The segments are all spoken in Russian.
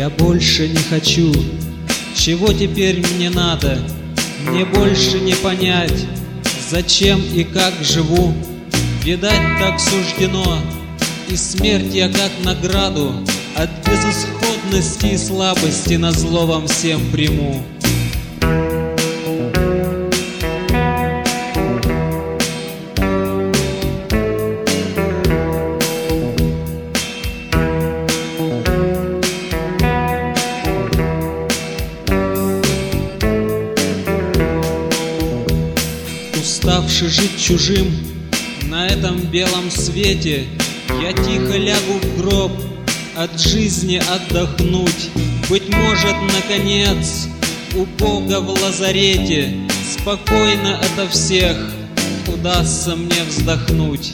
Я больше не хочу, чего теперь мне надо? Мне больше не понять, зачем и как живу. Видать, так суждено, и смерть я как награду от безысходности и слабости назло вам всем приму. Уставший жить чужим на этом белом свете, я тихо лягу в гроб от жизни отдохнуть. Быть может, наконец, у Бога в лазарете спокойно ото всех удастся мне вздохнуть.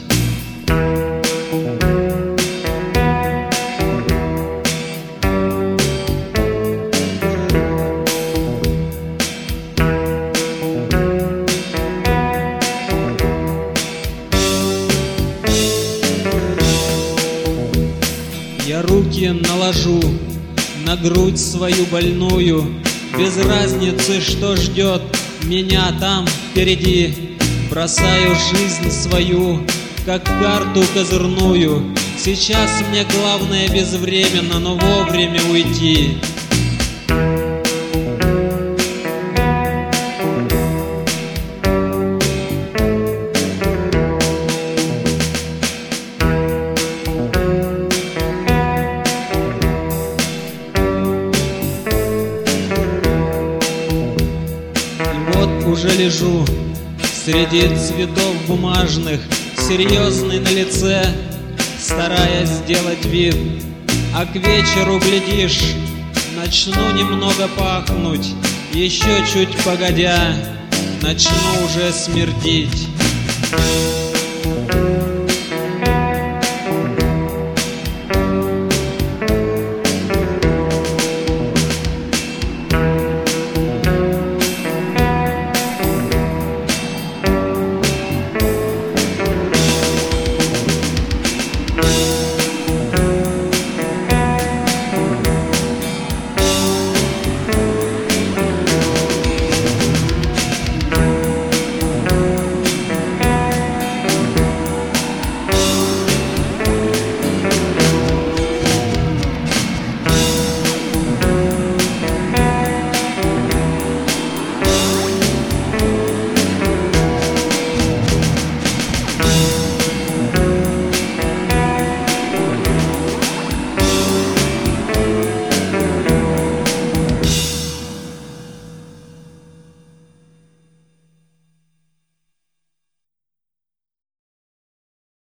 Я руки наложу на грудь свою больную, без разницы, что ждет меня там впереди. Бросаю жизнь свою, как карту козырную. Сейчас мне главное безвременно, но вовремя уйти. Уже лежу среди цветов бумажных, серьезный на лице, стараясь сделать вид. А к вечеру, глядишь, начну немного пахнуть, еще чуть погодя начну уже смердить.